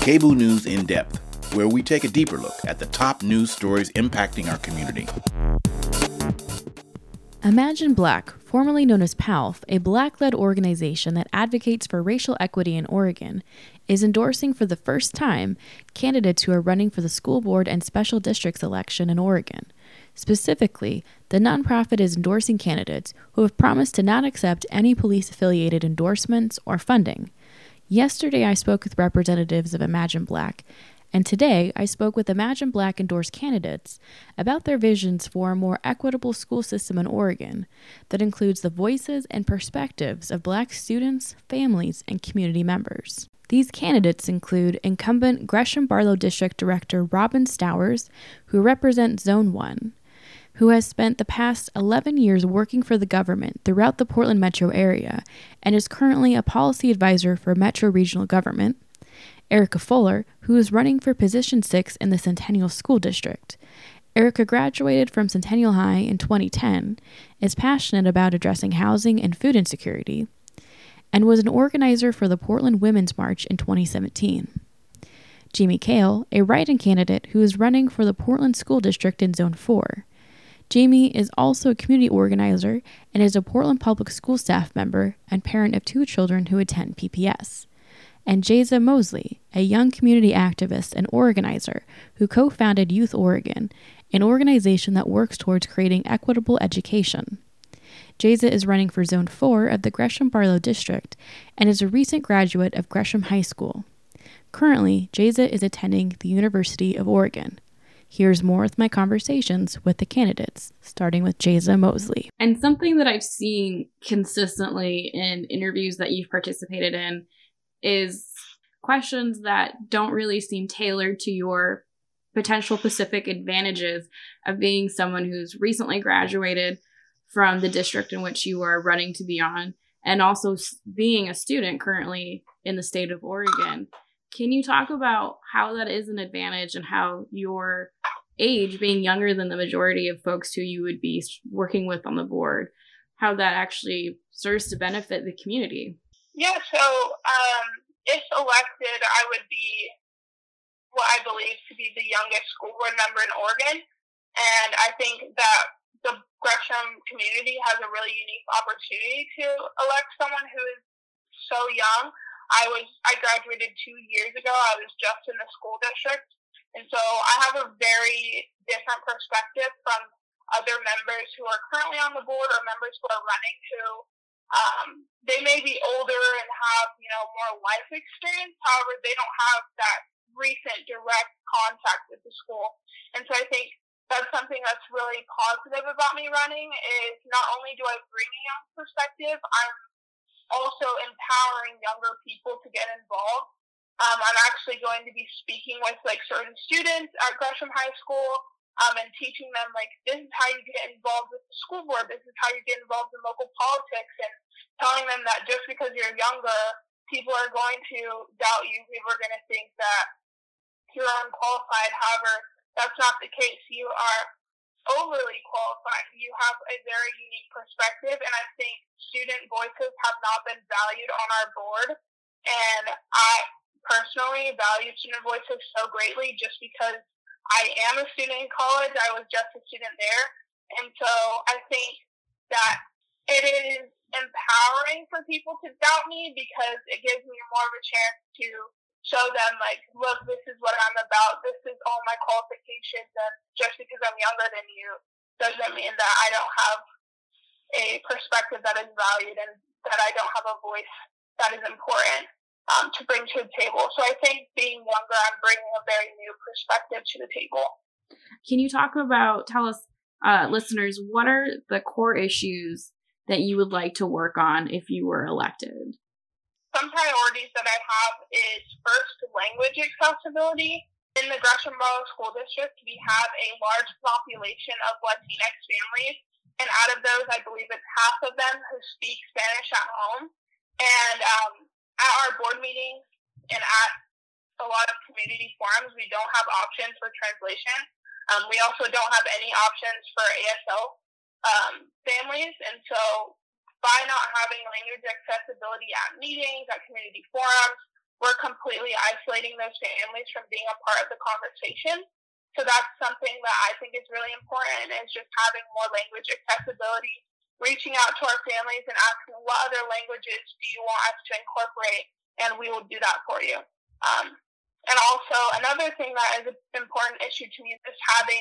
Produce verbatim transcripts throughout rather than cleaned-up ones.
K B O O News In Depth, where we take a deeper look at the top news stories impacting our community. Imagine Black, formerly known as P A L F, a Black-led organization that advocates for racial equity in Oregon, is endorsing for the first time candidates who are running for the school board and special districts election in Oregon. Specifically, the nonprofit is endorsing candidates who have promised to not accept any police-affiliated endorsements or funding. Yesterday, I spoke with representatives of Imagine Black, and today I spoke with Imagine Black endorsed candidates about their visions for a more equitable school system in Oregon that includes the voices and perspectives of Black students, families, and community members. These candidates include incumbent Gresham Barlow District Director Robin Stowers, who represents Zone one, who has spent the past eleven years working for the government throughout the Portland metro area and is currently a policy advisor for Metro Regional Government. Erica Fuller, who is running for position six in the Centennial School District. Erica graduated from Centennial High in twenty ten, is passionate about addressing housing and food insecurity, and was an organizer for the Portland Women's March in twenty seventeen. Jamie Kale, a write-in candidate who is running for the Portland School District in Zone four. Jamie is also a community organizer and is a Portland Public School staff member and parent of two children who attend P P S. And Jayza Mosley, a young community activist and organizer who co-founded Youth Oregon, an organization that works towards creating equitable education. Jayza is running for Zone four of the Gresham Barlow District and is a recent graduate of Gresham High School. Currently, Jayza is attending the University of Oregon. Here's more with my conversations with the candidates, starting with Jayza Mosley. And something that I've seen consistently in interviews that you've participated in is questions that don't really seem tailored to your potential specific advantages of being someone who's recently graduated from the district in which you are running to be on, and also being a student currently in the state of Oregon. Can you talk about how that is an advantage and how your age, being younger than the majority of folks who you would be working with on the board, how that actually serves to benefit the community? Yeah, so um, if elected, I would be what I believe to be the youngest school board member in Oregon. And I think that the Gresham community has a really unique opportunity to elect someone who is so young. I was I graduated two years ago. I was just in the school district. And so I have a very different perspective from other members who are currently on the board or members who are running who Um, they may be older and have, you know, more life experience. However, they don't have that recent direct contact with the school. And so I think that's something that's really positive about me running is not only do I bring a young perspective, I'm also empowering younger people to get involved. Um, I'm actually going to be speaking with like certain students at Gresham High School Um, and teaching them, like, this is how you get involved with the school board, this is how you get involved in local politics, and telling them that just because you're younger, people are going to doubt you, people are going to think that you're unqualified. However, that's not the case. You are overly qualified. You have a very unique perspective, and I think student voices have not been valued on our board, and I personally value student voices so greatly just because I am a student in college. I was just a student there. And so I think that it is empowering for people to doubt me because it gives me more of a chance to show them, like, look, this is what I'm about. This is all my qualifications. And just because I'm younger than you doesn't mean that I don't have a perspective that is valued and that I don't have a voice that is important Um, to bring to the table. So I think being younger, I'm bringing a very new perspective to the table. Can you talk about, tell us, uh, listeners, what are the core issues that you would like to work on if you were elected? Some priorities that I have is first language accessibility. In the Gresham Barlow School District, we have a large population of Latinx families, and out of those, I believe it's half of them who speak Spanish at home. And um, at our board meetings and at a lot of community forums, we don't have options for translation. Um, we also don't have any options for A S L um, families. And so by not having language accessibility at meetings, at community forums, we're completely isolating those families from being a part of the conversation. So that's something that I think is really important, is just having more language accessibility, reaching out to our families and asking what other languages do you want us to incorporate, and we will do that for you. Um, and also another thing that is an important issue to me is having,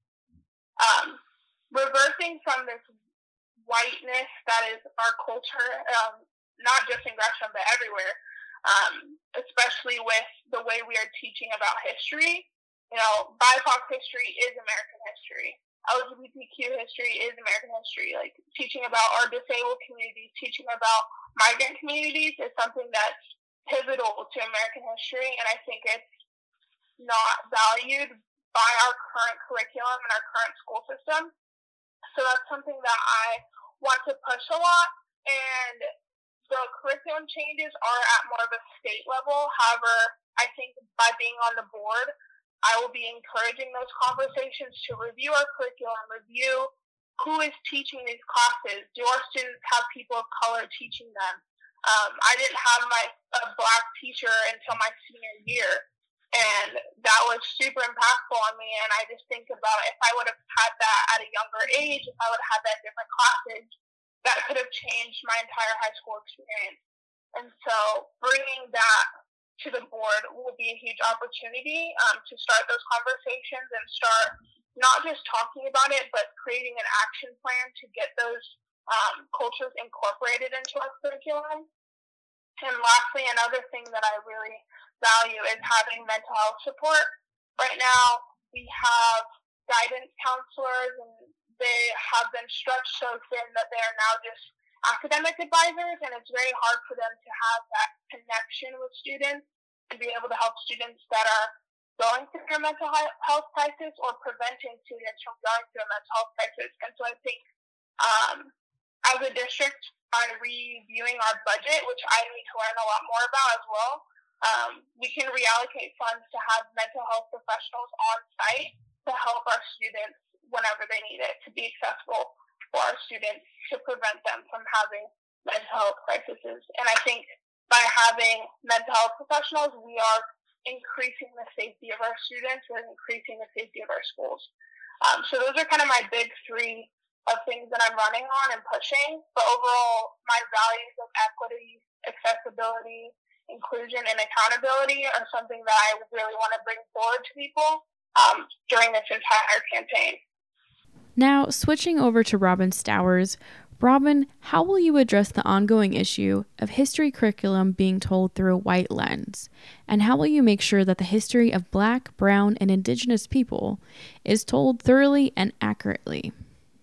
um, reversing from this whiteness that is our culture, um, not just in Gresham, but everywhere, um, especially with the way we are teaching about history. You know, B I P O C history is American history. L G B T Q history is American history. Like, teaching about our disabled communities, teaching about migrant communities is something that's pivotal to American history, and I think it's not valued by our current curriculum and our current school system. So that's something that I want to push a lot, and the curriculum changes are at more of a state level. However, I think by being on the board, I will be encouraging those conversations to review our curriculum, review who is teaching these classes. Do our students have people of color teaching them? Um, I didn't have my a black teacher until my senior year, and that was super impactful on me. And I just think about if I would have had that at a younger age, if I would have had that in different classes, that could have changed my entire high school experience. And so bringing that to the board will be a huge opportunity um, to start those conversations and start not just talking about it, but creating an action plan to get those um, cultures incorporated into our curriculum. And lastly, another thing that I really value is having mental health support. Right now, we have guidance counselors, and they have been stretched so thin that they are now just academic advisors, and it's very hard for them to have that connection with students and be able to help students that are going through a mental health crisis or preventing students from going through a mental health crisis. And so I think um, as a district, on reviewing our budget, which I need to learn a lot more about as well, um, we can reallocate funds to have mental health professionals on site to help our students whenever they need it, to be accessible for our students to prevent them from having mental health crises. And I think by having mental health professionals, we are increasing the safety of our students and increasing the safety of our schools. Um, so those are kind of my big three of things that I'm running on and pushing. But overall, my values of equity, accessibility, inclusion, and accountability are something that I really want to bring forward to people um, during this entire campaign. Now, switching over to Robin Stowers. Robin, how will you address the ongoing issue of history curriculum being told through a white lens? And how will you make sure that the history of Black, Brown, and Indigenous people is told thoroughly and accurately?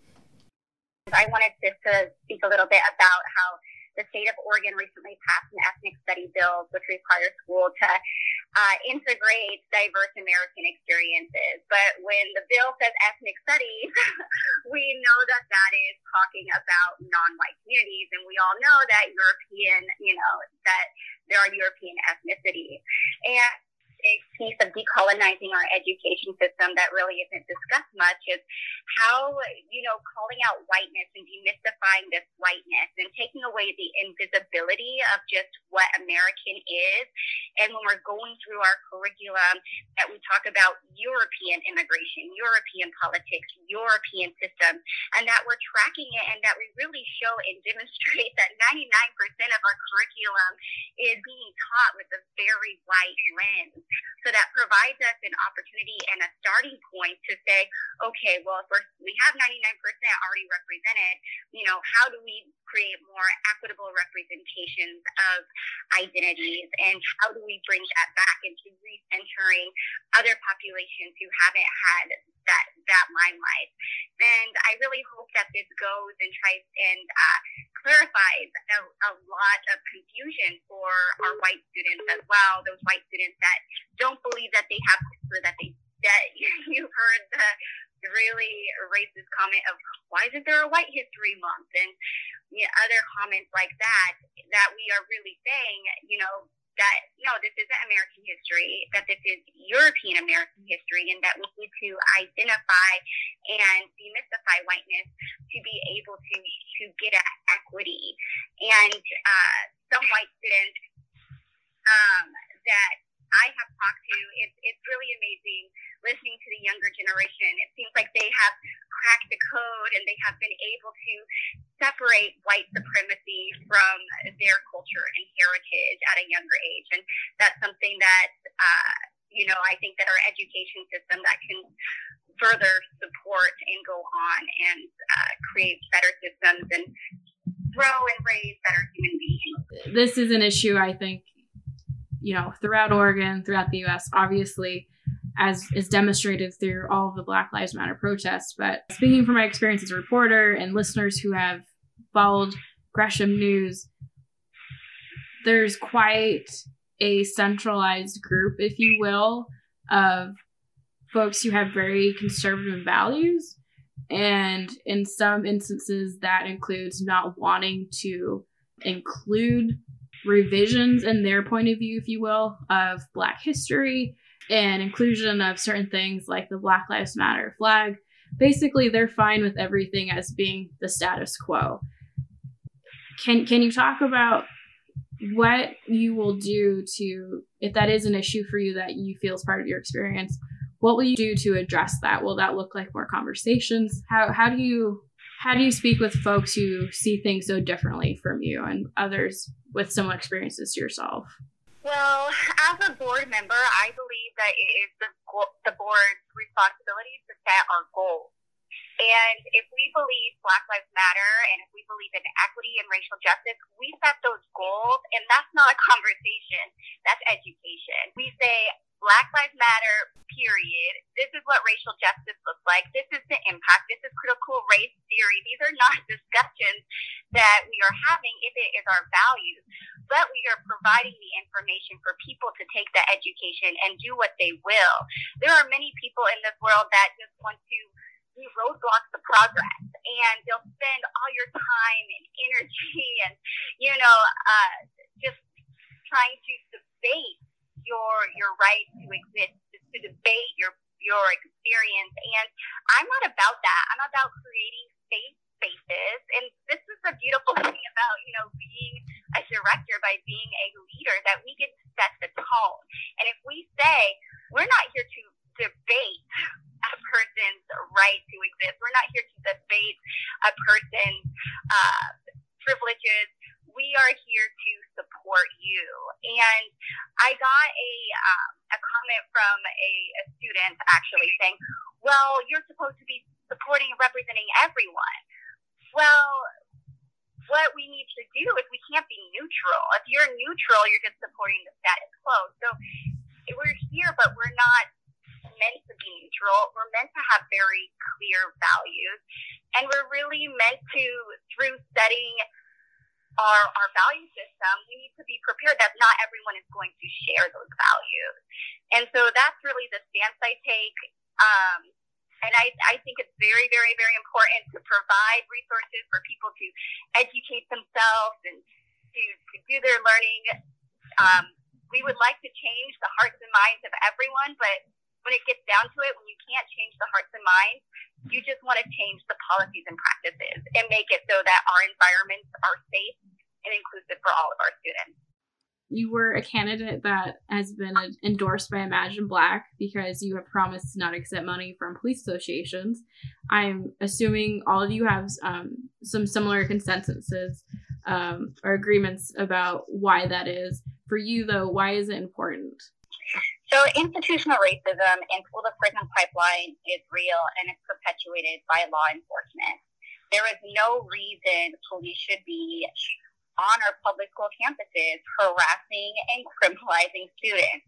I wanted to, to speak a little bit about how the state of Oregon recently passed an ethnic study bill which requires school to uh, integrate diverse American experiences. But when the bill says ethnic studies, we know that that is talking about non-white communities, and we all know that European, you know, that there are European ethnicities. And a piece of decolonizing our education system that really isn't discussed much is how, you know, calling out whiteness and demystifying this whiteness and taking away the invisibility of just what American is. And when we're going through our curriculum, that we talk about European immigration, European politics, European systems, and that we're tracking it, and that we really show and demonstrate that ninety-nine percent of our curriculum is being taught with a very white lens. So that provides us an opportunity and a starting point to say, okay, well, if we're, we have ninety-nine percent already represented, you know, how do we create more equitable representations of identities, and how do we bring that back into recentering other populations who haven't had that that limelight? And I really hope that this goes and tries and uh, clarifies a, a lot of confusion for our white students as well, those white students that don't believe that they have, or that they that you've heard the really racist comment of, why isn't there a white history month, and you know, other comments like that, that we are really saying, you know, that no, this isn't American history, that this is European American history, and that we need to identify and demystify whiteness to be able to to get at equity. And uh, some white students um, that I have talked to, it's, it's really amazing listening to the younger generation. It seems like they have cracked the code and they have been able to separate white supremacy from their culture and heritage at a younger age. And that's something that, uh, you know, I think that our education system that can further support and go on and uh, create better systems and grow and raise better human beings. This is an issue, I think, you know, throughout Oregon, throughout the U S, obviously, as is demonstrated through all of the Black Lives Matter protests. But speaking from my experience as a reporter and listeners who have followed Gresham News, there's quite a centralized group, if you will, of folks who have very conservative values. And in some instances, that includes not wanting to include revisions in their point of view, if you will, of Black history and inclusion of certain things like the Black Lives Matter flag. Basically, they're fine with everything as being the status quo. Can can you talk about what you will do to, if that is an issue for you that you feel is part of your experience, what will you do to address that? Will that look like more conversations? How how do you how do you speak with folks who see things so differently from you and others with similar experiences to yourself? Well, as a board member, I believe that it is the, the board's responsibility to set our goals. And if we believe Black Lives Matter and if we believe in equity and racial justice, we set those goals, and that's not a conversation. That's education. We say, Black Lives Matter, period. This is what racial justice looks like. This is the impact. This is critical race theory. These are not discussions that we are having if it is our values, but we are providing the information for people to take the education and do what they will. There are many people in this world that just want to be roadblocks to progress, and they'll spend all your time and energy and, you know, uh, just trying to debate your your right to exist, to debate your your experience. And I'm not about that. I'm about creating safe spaces. And this is the beautiful thing about, you know, being a director, by being a leader, that we get to set the tone. And if we say, we're not here to debate a person's right to exist, we're not here to debate a person's uh, privileges, we are here to support you. And I got a um, a comment from a, a student actually saying, well, you're supposed to be supporting and representing everyone. Well, what we need to do is we can't be neutral. If you're neutral, you're just supporting the status quo. So we're here, but we're not meant to be neutral. We're meant to have very clear values. And we're really meant to, through setting our, our value system, we need to be prepared that not everyone is going to share those values. And so that's really the stance I take. Um, and I, I think it's very, very, very important to provide resources for people to educate themselves and to, to do their learning. Um, we would like to change the hearts and minds of everyone, but when it gets down to it, when you can't change the hearts and minds, you just want to change the policies and practices and make it so that our environments are safe and inclusive for all of our students. You were a candidate that has been endorsed by Imagine Black because you have promised to not accept money from police associations. I'm assuming all of you have um, some similar consensuses um, or agreements about why that is. For you, though, why is it important? So institutional racism in school-to-prison pipeline is real, and it's perpetuated by law enforcement. There is no reason police should be on our public school campuses harassing and criminalizing students,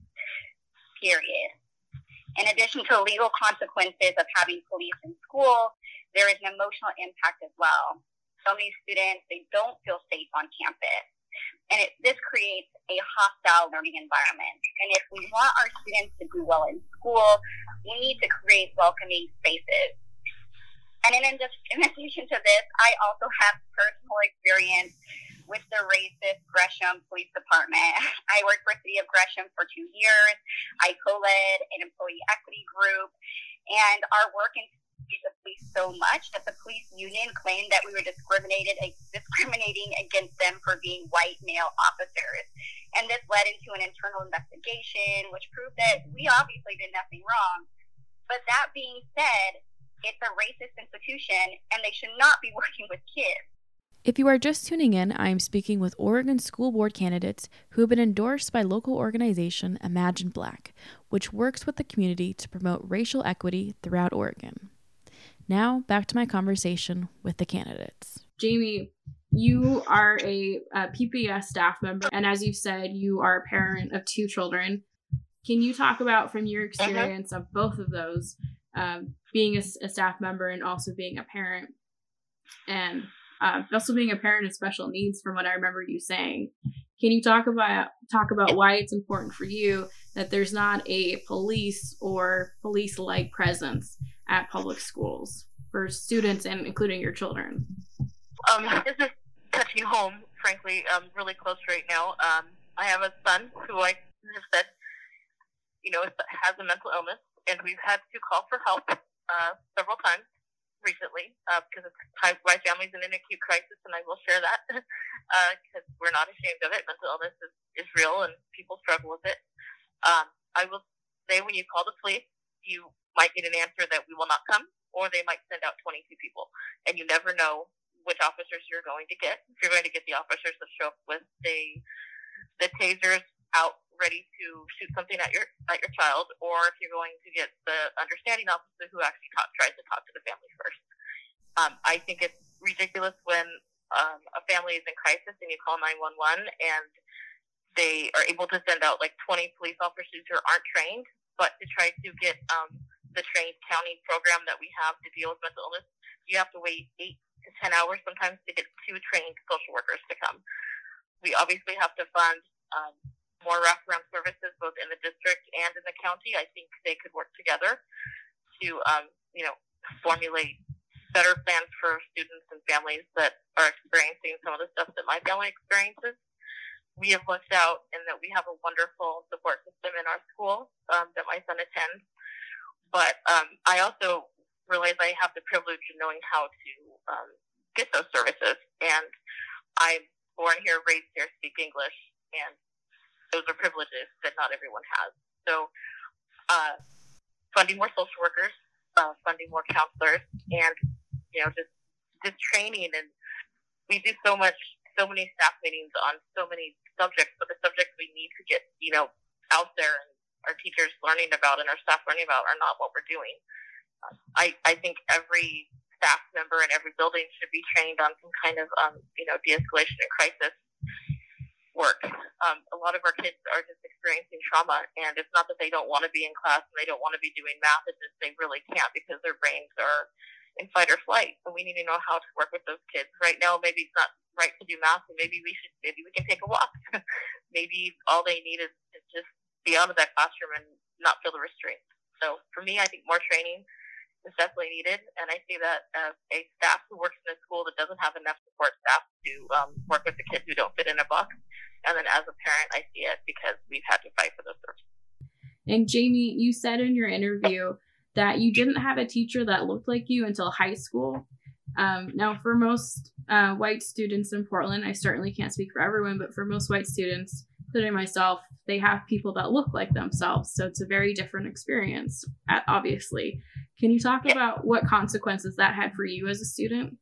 period. In addition to legal consequences of having police in school, there is an emotional impact as well. So many students, they don't feel safe on campus. And it, this creates a hostile learning environment. And if we want our students to do well in school, we need to create welcoming spaces. And in, in addition to this, I also have personal experience with the racist Gresham Police Department. I worked for City of Gresham for two years. I co-led an employee equity group, and our work in the police so much that the police union claimed that we were discriminated discriminating against them for being white male officers. And this led into an internal investigation, which proved that we obviously did nothing wrong. But that being said, it's a racist institution, and they should not be working with kids. If you are just tuning in, I am speaking with Oregon School Board candidates who have been endorsed by local organization Imagine Black, which works with the community to promote racial equity throughout Oregon. Now, back to my conversation with the candidates. Jamie, you are a, a P P S staff member, and as you said, you are a parent of two children. Can you talk about, from your experience uh-huh. of both of those, um, being a, a staff member and also being a parent, and uh, also being a parent of special needs, from what I remember you saying? Can you talk about talk about why it's important for you that there's not a police or police-like presence at public schools for students and including your children? Um, this is touching home, frankly, um, really close right now. Um, I have a son who I have said, you know, has a mental illness, and we've had to call for help uh, several times recently uh, because it's, my family's in an acute crisis, and I will share that because uh, we're not ashamed of it. Mental illness is, is real, and people struggle with it. Um, I will say when you call the police, you might get an answer that we will not come, or they might send out twenty-two people, and you never know which officers you're going to get. If you're going to get the officers that show up with the the tasers out ready to shoot something at your at your child, or if you're going to get the understanding officer who actually talk, tries to talk to the family first. Um, I think it's ridiculous when um, a family is in crisis and you call nine one one and they are able to send out like twenty police officers who aren't trained, but to try to get um, the trained county program that we have to deal with mental illness, you have to wait eight to ten hours sometimes to get two trained social workers to come. We obviously have to fund um, more wraparound services both in the district and in the county. I think they could work together to, um, you know, formulate better plans for students and families that are experiencing some of the stuff that my family experiences. We have lucked out in that we have a wonderful support system in our school um, that my son attends. But um, I also realize I have the privilege of knowing how to um, get those services. And I'm born here, raised here, speak English, and those are privileges that not everyone has. So uh, funding more social workers, uh, funding more counselors, and, you know, just, just training. And we do so much, so many staff meetings on so many subjects, but the subjects we need to get, you know, out there and our teachers learning about and our staff learning about are not what we're doing. Uh, I, I think every staff member in every building should be trained on some kind of, um, you know, de-escalation and crisis work. Um, a lot of our kids are just experiencing trauma, and it's not that they don't want to be in class and they don't want to be doing math, it's just they really can't because their brains are in fight or flight, and we need to know how to work with those kids. Right now, maybe it's not right to do math, and maybe we should, maybe we can take a walk. Maybe all they need is to just be out of that classroom and not feel the restraints. So for me, I think more training is definitely needed, and I see that as a staff who works in a school that doesn't have enough support staff to um, work with the kids who don't fit in a box, and then as a parent, I see it because we've had to fight for those services. And Jamie, you said in your interview that you didn't have a teacher that looked like you until high school. Um, now, for most uh, white students in Portland, I certainly can't speak for everyone, but for most white students, including myself, they have people that look like themselves. So it's a very different experience, obviously. Can you talk yeah. about what consequences that had for you as a student?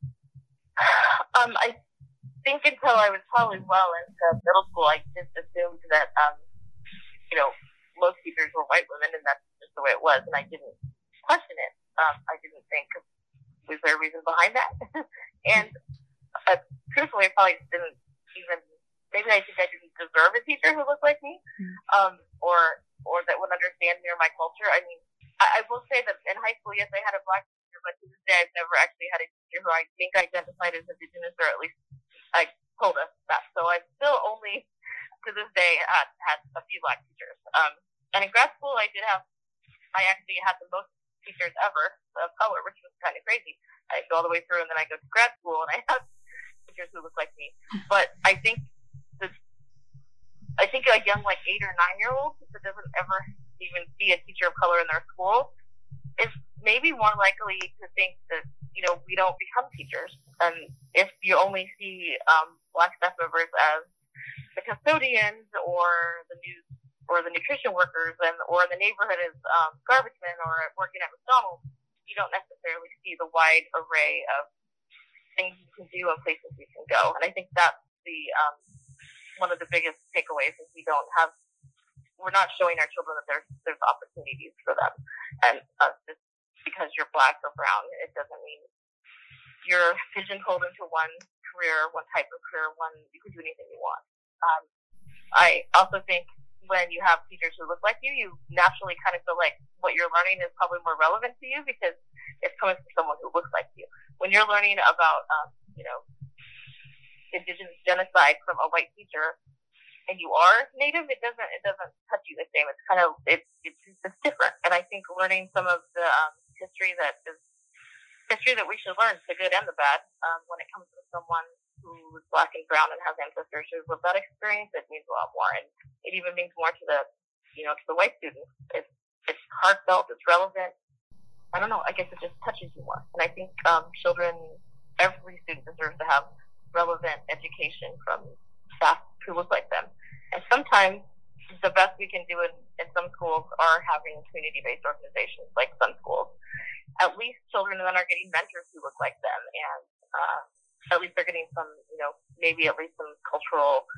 Um, I think until I was probably well into middle school, I just assumed that, um, you know, most teachers were white women, and that's just the way it was, and I didn't question it. Um, I didn't think, was there a reason behind that? and uh, truthfully, I probably didn't even, maybe I think I didn't deserve a teacher who looked like me, um, or or that would understand me or my culture. I mean, I, I will say that in high school, yes, I had a black teacher, but to this day, I've never actually had a teacher who I think identified as Indigenous, or at least I told us that. So I've still only, to this day, had, had a few black teachers. Um, and in grad school, I did have, I actually had the most teachers ever of color, which was kind of crazy. I go all the way through, and then I go to grad school, and I have teachers who look like me. But I think this, I think a young, like, eight or nine-year-old that doesn't ever even see a teacher of color in their school is maybe more likely to think that, you know, we don't become teachers. And if you only see um, black staff members as the custodians or the news or the nutrition workers and or the neighborhood is um, garbage men or working at McDonald's, you don't necessarily see the wide array of things you can do and places you can go. And I think that's the um, one of the biggest takeaways is we don't have, we're not showing our children that there's there's opportunities for them. And uh, just because you're black or brown, it doesn't mean you're pigeonholed into one career, one type of career, one, you can do anything you want. Um, I also think when you have teachers who look like you, you naturally kind of feel like what you're learning is probably more relevant to you because it's coming from someone who looks like you. When you're learning about, um, you know, indigenous genocide from a white teacher, and you are Native, it doesn't it doesn't touch you the same. It's kind of it's it's, it's different. And I think learning some of the um, history that is history that we should learn, the good and the bad, um, when it comes to someone who is black and brown and has ancestors who lived that experience, it means a lot more. And it even means more to the, you know, to the white students. It's, it's heartfelt, it's relevant. I don't know, I guess it just touches you more. And I think um, children, every student deserves to have relevant education from staff who look like them. And sometimes the best we can do in, in some schools are having community-based organizations like Sun Schools. At least children then are getting mentors who look like them, and uh, at least they're getting some, you know, maybe at least some cultural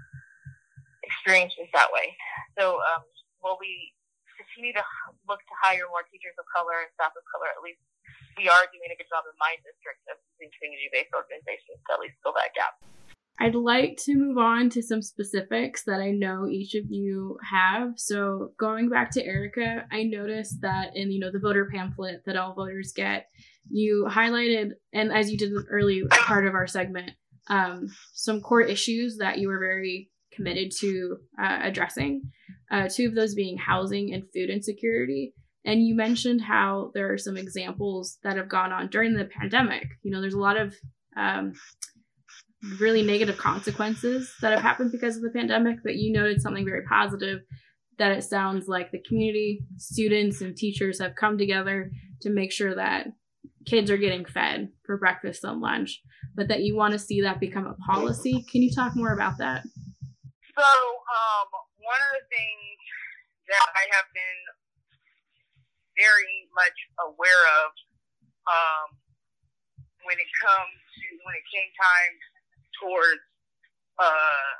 experiences that way. So um, will we continue to look to hire more teachers of color and staff of color? At least we are doing a good job in my district of using community-based organizations to at least fill that gap. I'd like to move on to some specifics that I know each of you have. So going back to Erica, I noticed that in, you know, the voter pamphlet that all voters get, you highlighted, and as you did in the early part of our segment, um, some core issues that you were very committed to uh, addressing, uh, two of those being housing and food insecurity. And you mentioned how there are some examples that have gone on during the pandemic. You know, there's a lot of um, really negative consequences that have happened because of the pandemic, but you noted something very positive, that it sounds like the community, students, and teachers have come together to make sure that kids are getting fed for breakfast and lunch, but that you want to see that become a policy. Can you talk more about that? So, um, one of the things that I have been very much aware of um, when it comes to, when it came time towards uh,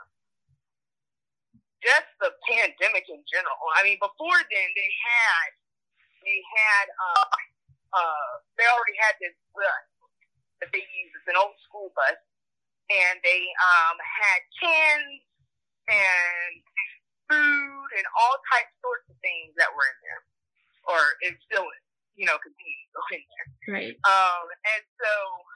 just the pandemic in general. I mean, before then, they had, they had, uh, uh, they already had this bus that they used. It's an old school bus, and they um, had cans and food and all types sorts of things that were in there, or it's still, you know, continue to go in there. Right. Um, and so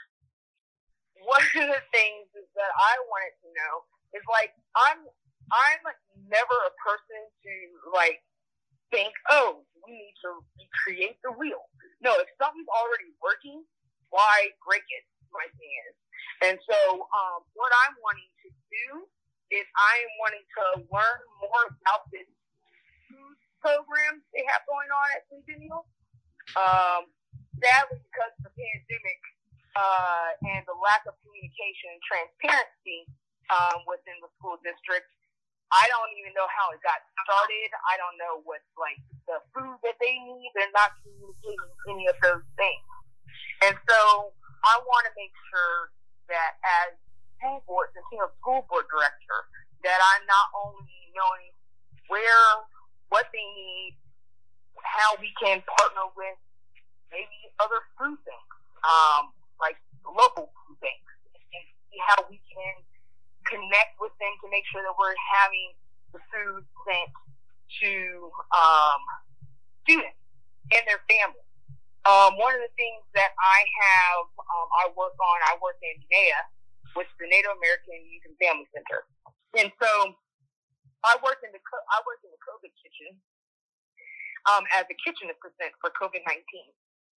one of the things is that I wanted to know is, like, I'm I'm never a person to, like, think, oh, we need to recreate the wheel. No, if something's already working, why break it? My thing is. And so um, what I'm wanting to do is I am wanting to learn more about this food program they have going on at Centennial. Um, sadly, because of the pandemic, Uh, and the lack of communication and transparency um, within the school district, I don't even know how it got started. I don't know what's, like, the food that they need. They're not communicating any of those things. And so I want to make sure that as school board, the senior school board director, that I'm not only knowing where, what they need, how we can partner with maybe other food banks, um, like local food banks, and see how we can connect with them to make sure that we're having the food sent to um, students and their families. Um, one of the things that I have, um, I work on, I work in N A A, which is the Native American Youth and Family Center, and so I work in the I work in the COVID kitchen um, as a kitchen assistant for COVID nineteen.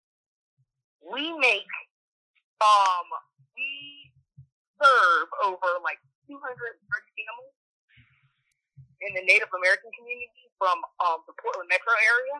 We make Um, we serve over like two hundred thirty families in the Native American community from um, the Portland metro area.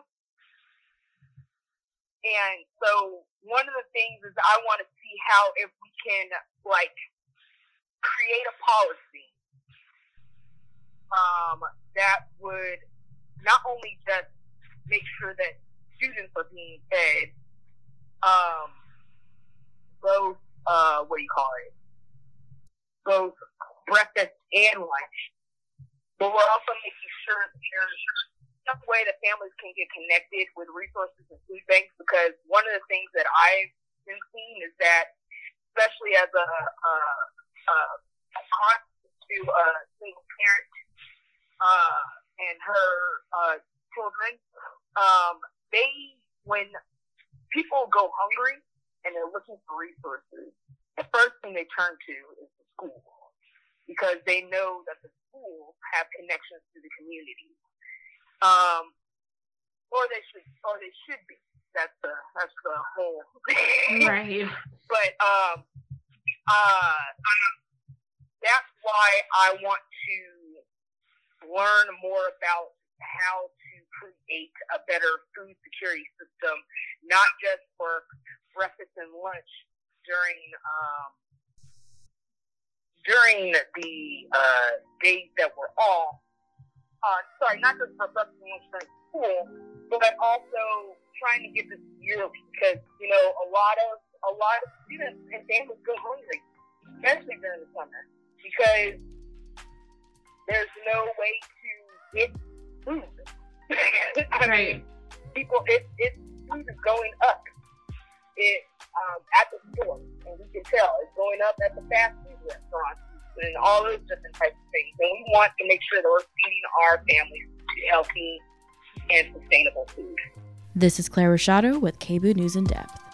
And so one of the things is I want to see how if we can, like, create a policy um, that would not only just make sure that students are being fed um, both, uh, what do you call it, both breakfast and lunch, but we're also making sure that there's some way that families can get connected with resources and food banks, because one of the things that I've been seeing is that, especially as a, a, a, a aunt to a single parent uh, and her uh, children, um, they, when people go hungry and they're looking for resources, the first thing they turn to is the school, because they know that the schools have connections to the community. Um, or they should, or they should be. That's the, that's the whole thing. Right. But, um, uh, that's why I want to learn more about how to create a better food security system, not just for breakfast and lunch during, um, during the, uh, days that we're off. Uh, sorry, not just for breakfast and lunch during school, but also trying to get this yearly, because, you know, a lot of, a lot of students and families go hungry, especially during the summer, because there's no way to get food. I Right. mean, people, it, it, food is going up it, um, at the store, and we can tell it's going up at the fast food restaurants and all those different types of things. And we want to make sure that we're feeding our families healthy and sustainable food. This is Claire Rashado with K B O O News in Depth.